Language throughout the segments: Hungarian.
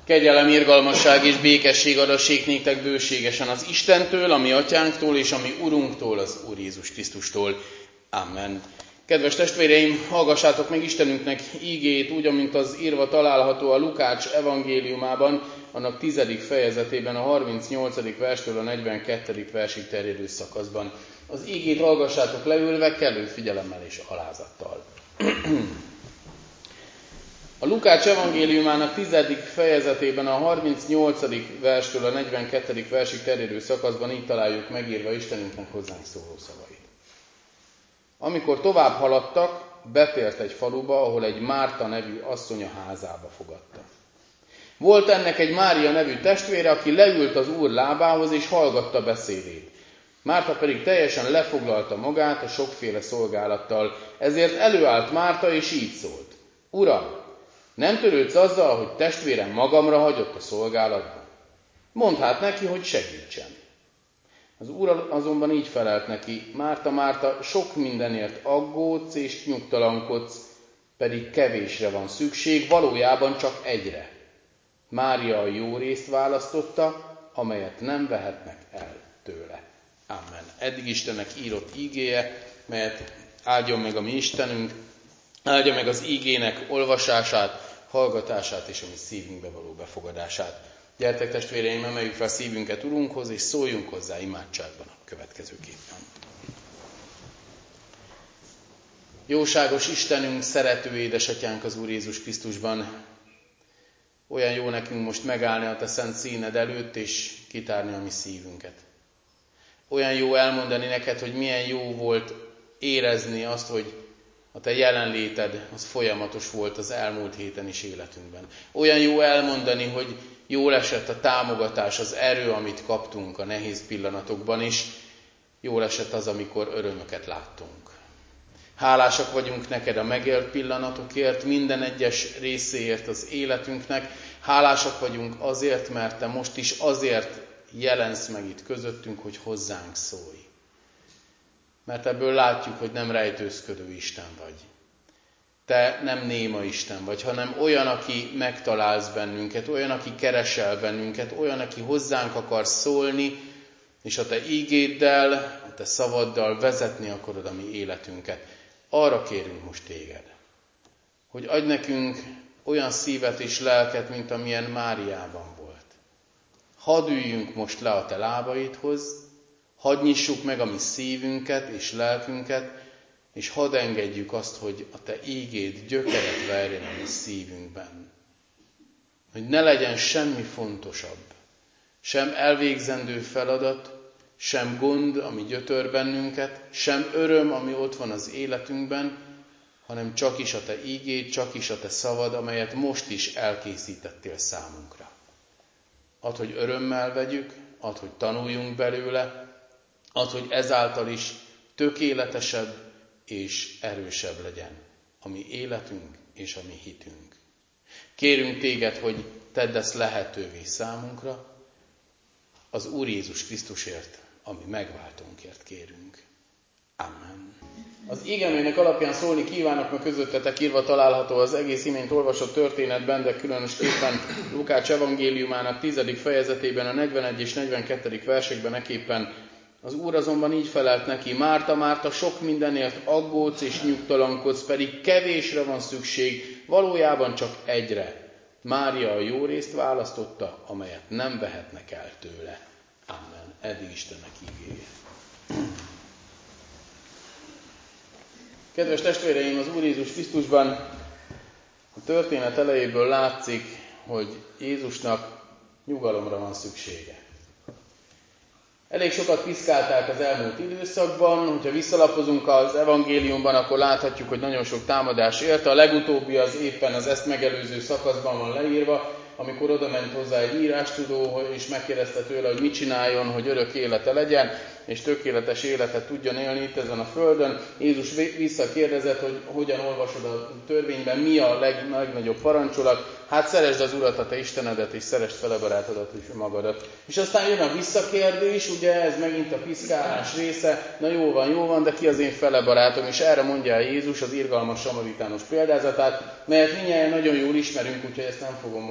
Kegyelem, irgalmasság és békesség adassék néktek bőségesen az Istentől, a mi atyánktól és a mi Urunktól, az Úr Jézus Krisztustól. Amen. Kedves testvéreim, hallgassátok meg Istenünknek ígéjét úgy, amint az írva található a Lukács evangéliumában, annak 10. fejezetében, a 38. verstől a 42. versig terjedő szakaszban. Az ígét hallgassátok leülve, kellő figyelemmel és alázattal. A Lukács evangéliumának 10. fejezetében a 38. verstől a 42. versig terjedő szakaszban így találjuk megírva Istenünknek hozzánk szóló szavait. Amikor tovább haladtak, betért egy faluba, ahol egy Márta nevű asszony a házába fogadta. Volt ennek egy Mária nevű testvére, aki leült az Úr lábához és hallgatta beszédét. Márta pedig teljesen lefoglalta magát a sokféle szolgálattal, ezért előállt Márta és így szólt: Uram, nem törődsz azzal, hogy testvérem magamra hagyott a szolgálatban? Mondd hát neki, hogy segítsen. Az Úr azonban így felelt neki: Márta, Márta, sok mindenért aggódsz és nyugtalankodsz, pedig kevésre van szükség, valójában csak egyre. Mária a jó részt választotta, amelyet nem vehetnek el tőle. Amen. Eddig Istennek írott ígéje, melyet áldjon meg a mi Istenünk, áldja meg az ígének olvasását, hallgatását és a mi szívünkbe való befogadását. Gyertek testvéreim, emeljük fel szívünket Urunkhoz, és szóljunk hozzá imádságban a következőképpen. Jóságos Istenünk, szerető édesatyánk az Úr Jézus Krisztusban, olyan jó nekünk most megállni a te szent színed előtt, és kitárni a mi szívünket. Olyan jó elmondani neked, hogy milyen jó volt érezni azt, hogy a te jelenléted az folyamatos volt az elmúlt héten is életünkben. Olyan jó elmondani, hogy jól esett a támogatás, az erő, amit kaptunk a nehéz pillanatokban is. Jól esett az, amikor örömöket láttunk. Hálásak vagyunk neked a megélt pillanatokért, minden egyes részéért az életünknek. Hálásak vagyunk azért, mert te most is azért jelensz meg itt közöttünk, hogy hozzánk szólj. Mert ebből látjuk, hogy nem rejtőzködő Isten vagy. Te nem néma Isten vagy, hanem olyan, aki megtalálsz bennünket, olyan, aki keresel bennünket, olyan, aki hozzánk akar szólni, és a te ígéddel, a te szavaddal vezetni akarod a mi életünket. Arra kérünk most téged, hogy adj nekünk olyan szívet és lelket, mint amilyen Máriában volt. Hadd üljünk most le a te lábaidhoz, hadd nyissuk meg a mi szívünket és lelkünket, és hadd engedjük azt, hogy a te ígéd gyökeret verjen a mi szívünkben. Hogy ne legyen semmi fontosabb, sem elvégzendő feladat, sem gond, ami gyötör bennünket, sem öröm, ami ott van az életünkben, hanem csak is a te ígéd, csak is a te szavad, amelyet most is elkészítettél számunkra. Add, hogy örömmel vegyük, add, hogy tanuljunk belőle, add, hogy ezáltal is tökéletesebb és erősebb legyen a mi életünk és a mi hitünk. Kérünk téged, hogy tedd ezt lehetővé számunkra, az Úr Jézus Krisztusért, ami megváltónkért kérünk. Amen. Az ígemények alapján szólni kívánok, mert közöttetek írva található az egész imént olvasott történetben, de különösképpen Lukács evangéliumának 10. fejezetében, a 41 és 42. versekben eképpen: Az Úr azonban így felelt neki: Márta, Márta, sok mindenért aggódsz és nyugtalankodsz, pedig kevésre van szükség, valójában csak egyre. Mária a jó részt választotta, amelyet nem vehetnek el tőle. Amen. Eddig Istennek ígéje. Kedves testvéreim, az Úr Jézus Krisztusban a történet elejéből látszik, hogy Jézusnak nyugalomra van szüksége. Elég sokat piszkálták az elmúlt időszakban, hogyha visszalapozunk az evangéliumban, akkor láthatjuk, hogy nagyon sok támadás érte. A legutóbbi az éppen az ezt megelőző szakaszban van leírva, amikor oda ment hozzá egy írástudó, és megkérdezte tőle, hogy mit csináljon, hogy örök élete legyen, és tökéletes életet tudjon élni itt ezen a földön. Jézus visszakérdezett, hogy hogyan olvasod a törvényben, mi a legnagyobb parancsolat. Hát szeresd az Urat, a te Istenedet, és szeresd fele barátodat és magadat. És aztán jön a visszakérdés, ugye ez megint a piszkálás része, na jó van, de ki az én fele barátom? És erre mondja Jézus az irgalmas samaritános példázatát, melyet mindjárt nagyon jól ismerünk, úgyhogy ezt nem fogom most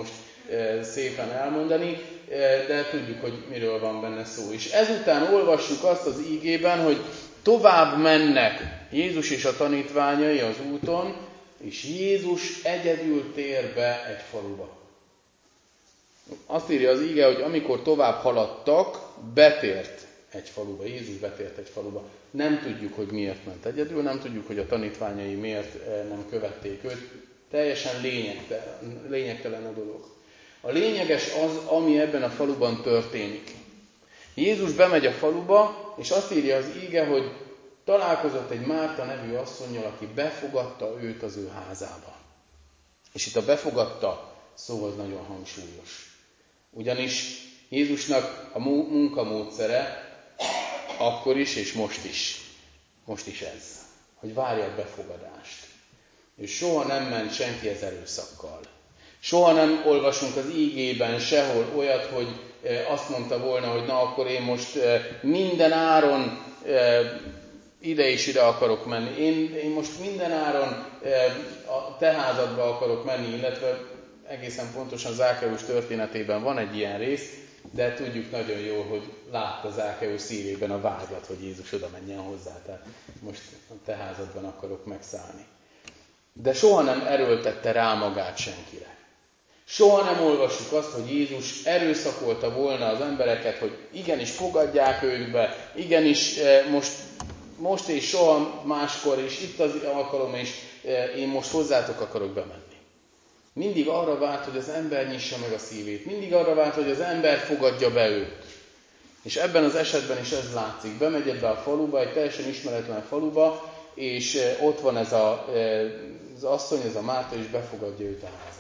szépen elmondani, de tudjuk, hogy miről van benne szó. És ezután olvassuk azt az ígében, hogy tovább mennek Jézus és a tanítványai az úton, és Jézus egyedül tér be egy faluba. Azt írja az íge, hogy amikor tovább haladtak, betért egy faluba. Jézus betért egy faluba. Nem tudjuk, hogy miért ment egyedül, nem tudjuk, hogy a tanítványai miért nem követték őt. Teljesen lényegtelen a dolog. A lényeges az, ami ebben a faluban történik. Jézus bemegy a faluba, és azt írja az íge, hogy találkozott egy Márta nevű asszonnyal, aki befogadta őt az ő házába. És itt a befogadta szó az nagyon hangsúlyos. Ugyanis Jézusnak a munkamódszere akkor is és most is ez, hogy várja a befogadást. Ő soha nem ment senkihez erőszakkal. Soha nem olvasunk az ígében sehol olyat, hogy azt mondta volna, hogy na akkor én most minden áron ide és ide akarok menni. Én most minden áron a te házadba akarok menni, illetve egészen pontosan Zákeus történetében van egy ilyen rész, de tudjuk nagyon jól, hogy látta Zákeus szívében a vágyat, hogy Jézus oda menjen hozzá. Tehát most a te házadban akarok megszállni. De soha nem erőltette rá magát senkire. Soha nem olvassuk azt, hogy Jézus erőszakolta volna az embereket, hogy igenis fogadják őt be, igenis most és soha máskor, és itt az alkalom, és én most hozzátok akarok bemenni. Mindig arra várt, hogy az ember nyissa meg a szívét. Mindig arra várt, hogy az ember fogadja be őt. És ebben az esetben is ez látszik. Bemegy ebbe a faluba, egy teljesen ismeretlen faluba, és ott van ez az asszony, ez a Márta, és befogadja őt a házába.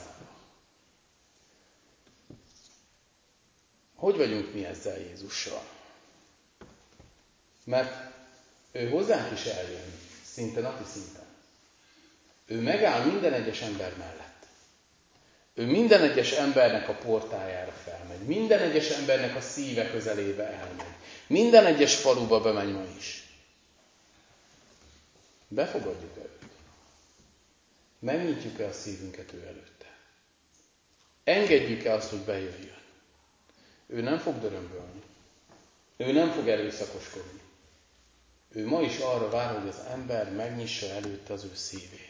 Hogy vagyunk mi ezzel Jézussal? Mert ő hozzánk is eljön, szinte napi szinten. Ő megáll minden egyes ember mellett. Ő minden egyes embernek a portájára felmegy. Minden egyes embernek a szíve közelébe elmegy. Minden egyes faluba bemegy ma is. Befogadjuk őt. Megnyitjuk-e a szívünket ő előtte. Engedjük-e azt, hogy bejöjjön. Ő nem fog dörömbölni. Ő nem fog erőszakoskodni. Ő ma is arra vár, hogy az ember megnyissa előtte az ő szívét.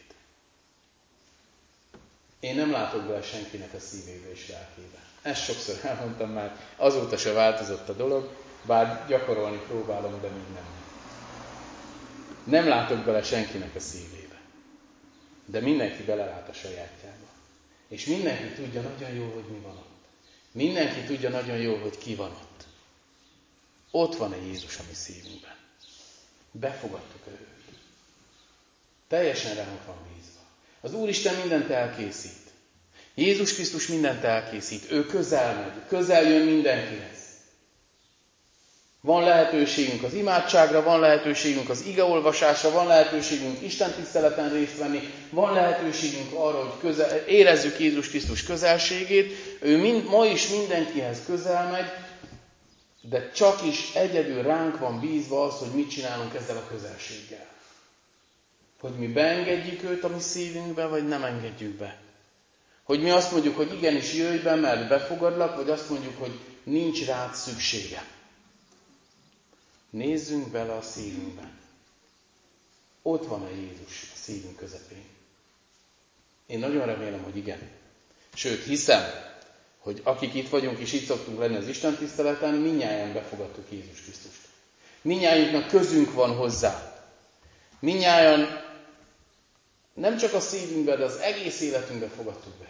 Én nem látok bele senkinek a szívébe és lelkébe. Ezt sokszor elmondtam már, azóta se változott a dolog, bár gyakorolni próbálom, de még nem. Nem látok bele senkinek a szívébe. De mindenki belelát a sajátjába. És mindenki tudja nagyon jól, hogy mi van ott. Mindenki tudja nagyon jól, hogy ki van ott. Ott van egy Jézus a mi szívünkben. Befogadtuk őt. Teljesen ránk van bízva. Az Úristen mindent elkészít. Jézus Krisztus mindent elkészít. Ő közel megy, közel jön mindenkihez. Van lehetőségünk az imádságra, van lehetőségünk az igeolvasásra, van lehetőségünk Isten tiszteleten részt venni, van lehetőségünk arra, hogy érezzük Jézus Krisztus közelségét. Ő ma is mindenkihez közel megy, de csak is egyedül ránk van bízva az, hogy mit csinálunk ezzel a közelséggel. Hogy mi beengedjük őt a mi szívünkbe, vagy nem engedjük be. Hogy mi azt mondjuk, hogy igenis jöjj be, mert befogadlak, vagy azt mondjuk, hogy nincs rád szüksége. Nézzünk bele a szívünkbe. Ott van a Jézus a szívünk közepén. Én nagyon remélem, hogy igen. Sőt, hiszem, hogy akik itt vagyunk és itt szoktunk lenni az Isten tiszteleten, mindnyájan befogadtuk Jézus Krisztust. Mindnyájunknak közünk van hozzá. Mindnyájan nem csak a szívünkbe, de az egész életünkbe fogadtuk be.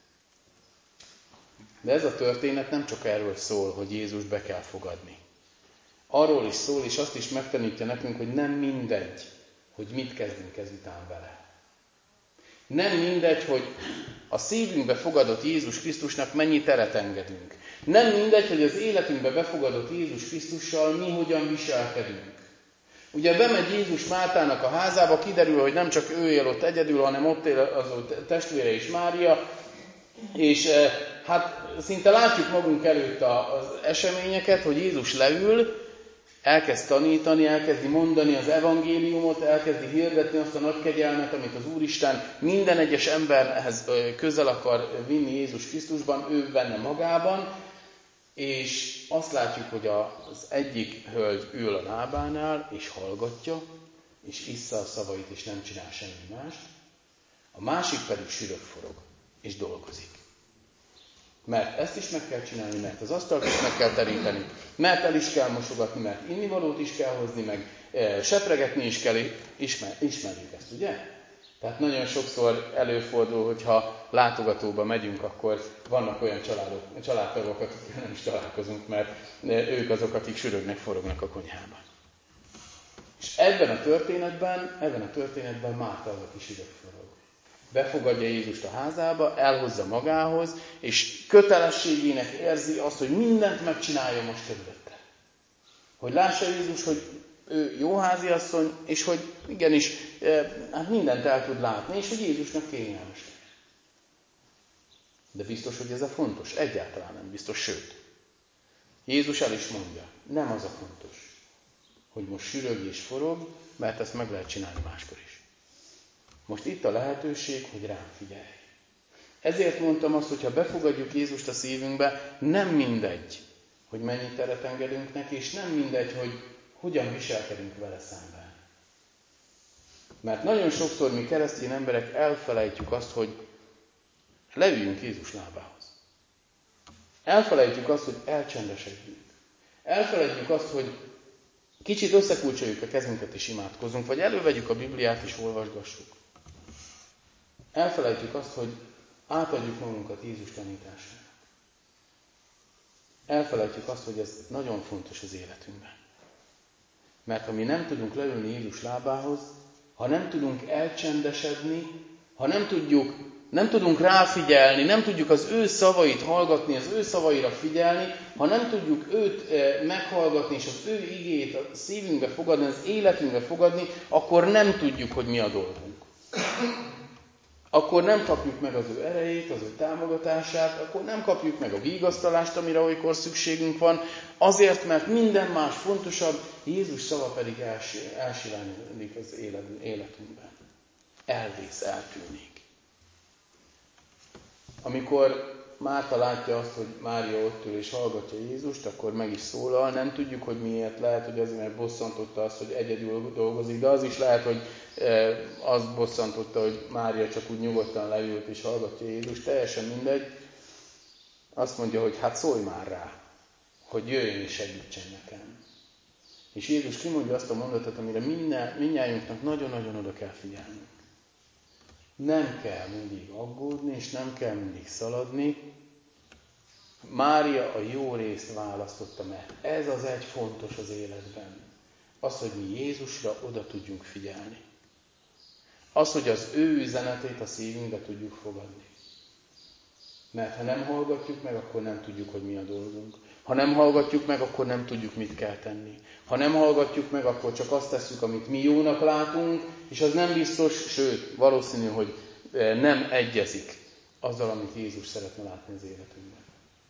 De ez a történet nem csak erről szól, hogy Jézus be kell fogadni. Arról is szól, és azt is megtanítja nekünk, hogy nem mindegy, hogy mit kezdünk ezután vele. Nem mindegy, hogy a szívünkbe fogadott Jézus Krisztusnak mennyi teret engedünk. Nem mindegy, hogy az életünkbe befogadott Jézus Krisztussal mi hogyan viselkedünk. Ugye bemegy Jézus Mártának a házába, kiderül, hogy nem csak ő él ott egyedül, hanem ott él az ő testvére is, Mária, és hát szinte látjuk magunk előtt az eseményeket, hogy Jézus leül, elkezd tanítani, elkezdi mondani az evangéliumot, elkezdi hirdetni azt a nagy kegyelmet, amit az Úristen minden egyes emberhez közel akar vinni Jézus Krisztusban, ő benne magában, és azt látjuk, hogy az egyik hölgy ül a lábánál, és hallgatja, és issza a szavait, és nem csinál semmi mást, a másik pedig sürög-forog, és dolgozik. Mert ezt is meg kell csinálni, mert az asztalt is meg kell teríteni, mert el is kell mosogatni, mert innivalót is kell hozni, meg sepregetni is kell, ismerjük ezt, ugye? Tehát nagyon sokszor előfordul, hogyha látogatóba megyünk, akkor vannak olyan családtagok, akikkel nem is találkozunk, mert ők azok, akik sürögnek, forognak a konyhában. És ebben a történetben Márta az, aki sürög-forog. Befogadja Jézust a házába, elhozza magához, és kötelességének érzi azt, hogy mindent megcsinálja most körülötte. Hogy lássa Jézus, hogy ő jó háziasszony, és hogy igenis hát mindent el tud látni, és hogy Jézusnak kényelmes. De biztos, hogy ez a fontos? Egyáltalán nem biztos, sőt. Jézus el is mondja, nem az a fontos, hogy most sürög és forog, mert ezt meg lehet csinálni máskor is. Most itt a lehetőség, hogy rám figyelj. Ezért mondtam azt, hogy ha befogadjuk Jézust a szívünkbe, nem mindegy, hogy mennyi teret engedünk neki, és nem mindegy, hogy hogyan viselkedünk vele szemben. Mert nagyon sokszor mi keresztény emberek elfelejtjük azt, hogy leüljünk Jézus lábához. Elfelejtjük azt, hogy elcsendesedjünk. Elfelejtjük azt, hogy kicsit összekulcsoljuk a kezünket és imádkozunk, vagy elővegyük a Bibliát és olvasgassuk. Elfelejtjük azt, hogy átadjuk magunkat Jézus tanításának. Elfelejtjük azt, hogy ez nagyon fontos az életünkben. Mert ha mi nem tudunk leülni Jézus lábához, ha nem tudunk elcsendesedni, ha nem tudunk ráfigyelni, nem tudjuk az ő szavait hallgatni, az ő szavaira figyelni, ha nem tudjuk őt meghallgatni, és az ő igét a szívünkbe fogadni, az életünkbe fogadni, akkor nem tudjuk, hogy mi a dolgunk. Akkor nem kapjuk meg az ő erejét, az ő támogatását, akkor nem kapjuk meg a vigasztalást, amire olykor szükségünk van, azért, mert minden más fontosabb, Jézus szava pedig elsilányodik az életünkben. Elvész, eltűnik. Amikor Márta látja azt, hogy Mária ott ül és hallgatja Jézust, akkor meg is szólal. Nem tudjuk, hogy miért. Lehet, hogy azért, mert bosszantotta azt, hogy egyedül dolgozik, de az is lehet, hogy azt bosszantotta, hogy Mária csak úgy nyugodtan leült és hallgatja Jézust. Teljesen mindegy. Azt mondja, hogy hát szólj már rá, hogy jöjjön és segítsen nekem. És Jézus kimondja azt a mondatot, amire mindnyájunknak nagyon-nagyon oda kell figyelnünk. Nem kell mindig aggódni, és nem kell mindig szaladni. Mária a jó részt választotta, mert ez az egy fontos az életben. Az, hogy mi Jézusra oda tudjunk figyelni. Az, hogy az ő üzenetét a szívünkbe tudjuk fogadni. Mert ha nem hallgatjuk meg, akkor nem tudjuk, hogy mi a dolgunk. Ha nem hallgatjuk meg, akkor nem tudjuk, mit kell tenni. Ha nem hallgatjuk meg, akkor csak azt tesszük, amit mi jónak látunk, és az nem biztos, sőt, valószínű, hogy nem egyezik azzal, amit Jézus szeretne látni az életünkben.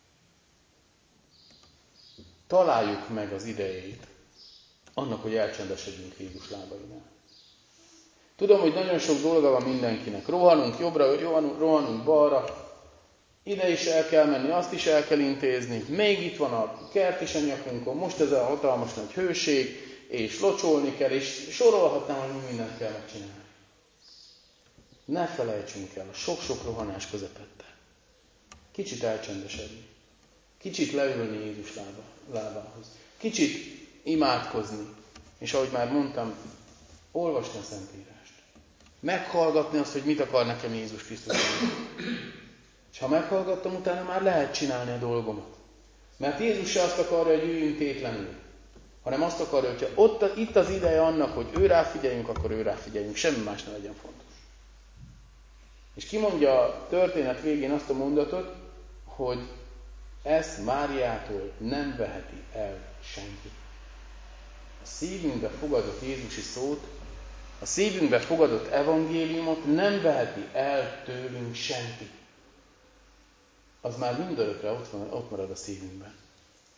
Találjuk meg az idejét annak, hogy elcsendesedjünk Jézus lábainál. Tudom, hogy nagyon sok dolga van mindenkinek. Rohanunk jobbra, rohanunk balra, ide is el kell menni, azt is el kell intézni. Még itt van a kert is a nyakunkon, most ez a hatalmas nagy hőség, és locsolni kell, és sorolhatnám, hogy mindent kell megcsinálni. Ne felejtsünk el a sok-sok rohanás közepette. Kicsit elcsendesedni. Kicsit leülni Jézus lábához. Kicsit imádkozni. És ahogy már mondtam, olvasni a Szentírást. Meghallgatni azt, hogy mit akar nekem Jézus Krisztus. És ha meghallgattam, utána már lehet csinálni a dolgomat. Mert Jézus se azt akarja, hogy üljünk tétlenül, hanem azt akarja, hogyha itt az ideje annak, hogy ő ráfigyeljünk, akkor ő ráfigyeljünk. Semmi más ne legyen fontos. És kimondja a történet végén azt a mondatot, hogy ezt Máriától nem veheti el senki. A szívünkbe fogadott Jézusi szót, a szívünkbe fogadott evangéliumot nem veheti el tőlünk senki. Az már mindörökre ott marad a szívünkben.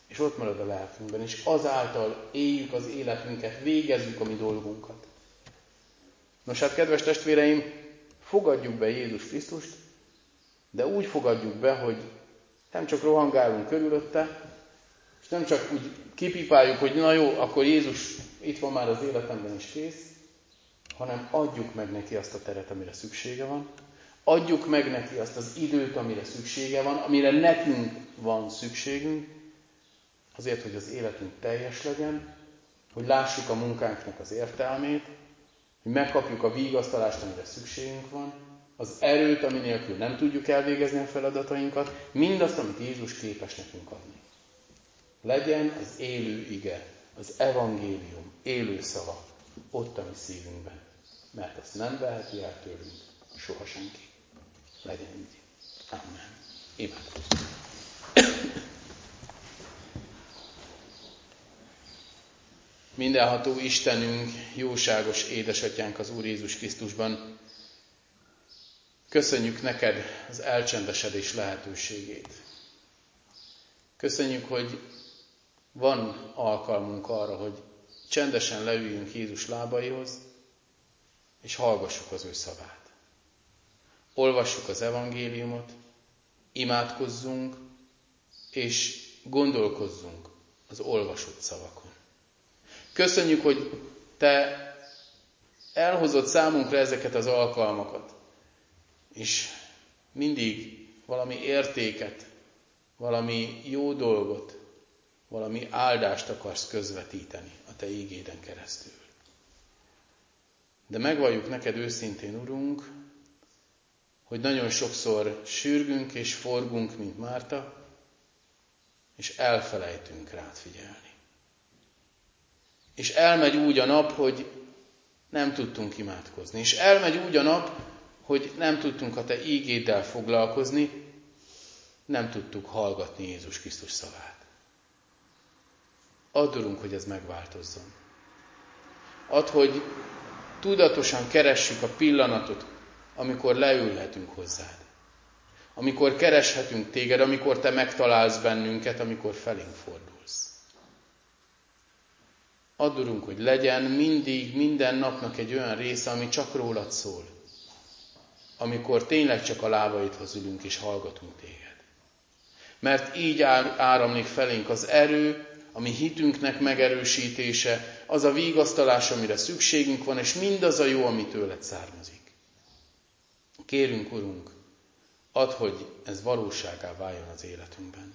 és ott marad a lelkünkben, és azáltal éljük az életünket, végezzük a mi dolgunkat. Nos hát, kedves testvéreim, fogadjuk be Jézus Krisztust, de úgy fogadjuk be, hogy nem csak rohangálunk körülötte, és nem csak úgy kipipáljuk, hogy na jó, akkor Jézus itt van már az életemben is kész, hanem adjuk meg neki azt a teret, amire szüksége van, adjuk meg neki azt az időt, amire szüksége van, amire nekünk van szükségünk, azért, hogy az életünk teljes legyen, hogy lássuk a munkánknak az értelmét, hogy megkapjuk a vigasztalást, amire szükségünk van, az erőt, ami nélkül nem tudjuk elvégezni a feladatainkat, mindazt, amit Jézus képes nekünk adni. Legyen az élő ige, az evangélium, élő szava ott a mi szívünkben, mert azt nem veheti el tőlünk soha senki. Legyen így. Amen. Imádkozzunk. Mindenható Istenünk, jóságos édesatyánk az Úr Jézus Krisztusban, köszönjük neked az elcsendesedés lehetőségét. Köszönjük, hogy van alkalmunk arra, hogy csendesen leüljünk Jézus lábaihoz, és hallgassuk az ő szavát. Olvassuk az evangéliumot, imádkozzunk, és gondolkozzunk az olvasott szavakon. Köszönjük, hogy te elhozott számunkra ezeket az alkalmakat, és mindig valami értéket, valami jó dolgot, valami áldást akarsz közvetíteni a te ígéden keresztül. De megvalljuk neked őszintén, Urunk, hogy nagyon sokszor sürgünk és forgunk, mint Márta, és elfelejtünk rád figyelni. És elmegy úgy a nap, hogy nem tudtunk imádkozni. És elmegy úgy a nap, hogy nem tudtunk a te ígéddel foglalkozni, nem tudtuk hallgatni Jézus Krisztus szavát. Add, Urunk, hogy ez megváltozzon. Add, hogy tudatosan keressük a pillanatot, amikor leülhetünk hozzád. Amikor kereshetünk téged, amikor te megtalálsz bennünket, amikor felénk fordulsz. Add, Urunk, hogy legyen mindig, minden napnak egy olyan része, ami csak rólad szól. Amikor tényleg csak a lábaidhoz ülünk és hallgatunk téged. Mert így áramlik felénk az erő, a mi hitünknek megerősítése, az a vigasztalás, amire szükségünk van, és mindaz a jó, ami tőled származik. Kérünk, Urunk, add, hogy ez valóságá váljon az életünkben.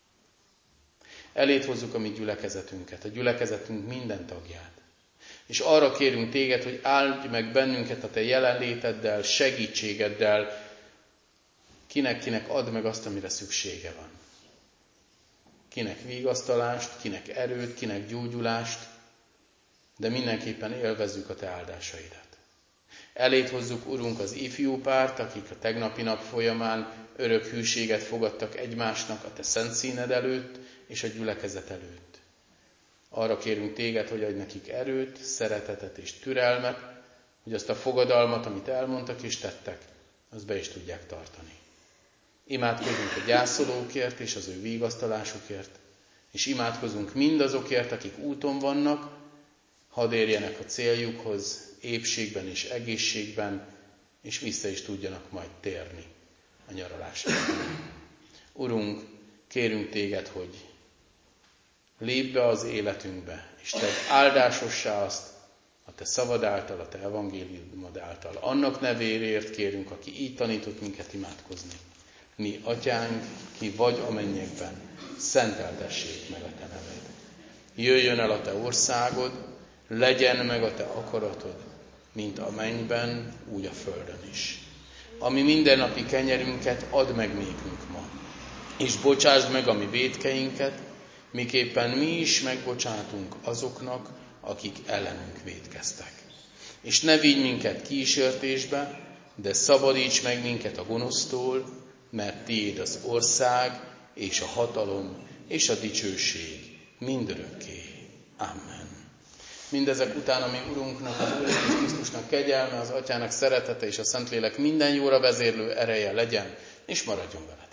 Eléd hozzuk a mi gyülekezetünket, a gyülekezetünk minden tagját. És arra kérünk téged, hogy áldj meg bennünket a te jelenléteddel, segítségeddel, kinek add meg azt, amire szüksége van. Kinek vigasztalást, kinek erőt, kinek gyógyulást, de mindenképpen élvezzük a te áldásaidat. Eléd hozzuk, Urunk, az ifjú párt, akik a tegnapi nap folyamán örök hűséget fogadtak egymásnak a te szent színed előtt és a gyülekezet előtt. Arra kérünk téged, hogy adj nekik erőt, szeretetet és türelmet, hogy azt a fogadalmat, amit elmondtak és tettek, azt be is tudják tartani. Imádkozunk a gyászolókért és az ő vigasztalásukért, és imádkozunk mindazokért, akik úton vannak, hadd érjenek a céljukhoz, épségben és egészségben, és vissza is tudjanak majd térni a nyaralásra. Urunk, kérünk téged, hogy lépj be az életünkbe, és tedd áldásossá azt a te szavad által, a te evangéliumod által. Annak nevéért kérünk, aki így tanított minket imádkozni. Mi, Atyánk, ki vagy a mennyekben, szenteltessék meg a te neved. Jöjjön el a te országod, legyen meg a te akaratod, mint a mennyben, úgy a földön is. Ami mindennapi kenyerünket add meg nékünk ma, és bocsásd meg a mi vétkeinket, miképpen mi is megbocsátunk azoknak, akik ellenünk vétkeztek. És ne vigy minket kísértésbe, de szabadíts meg minket a gonosztól, mert tiéd az ország, és a hatalom, és a dicsőség mindörökké. Amen. Mindezek után, ami Urunknak, az Úr Jézus Krisztusnak kegyelme, az Atyának szeretete és a Szentlélek minden jóra vezérlő ereje legyen, és maradjon vele.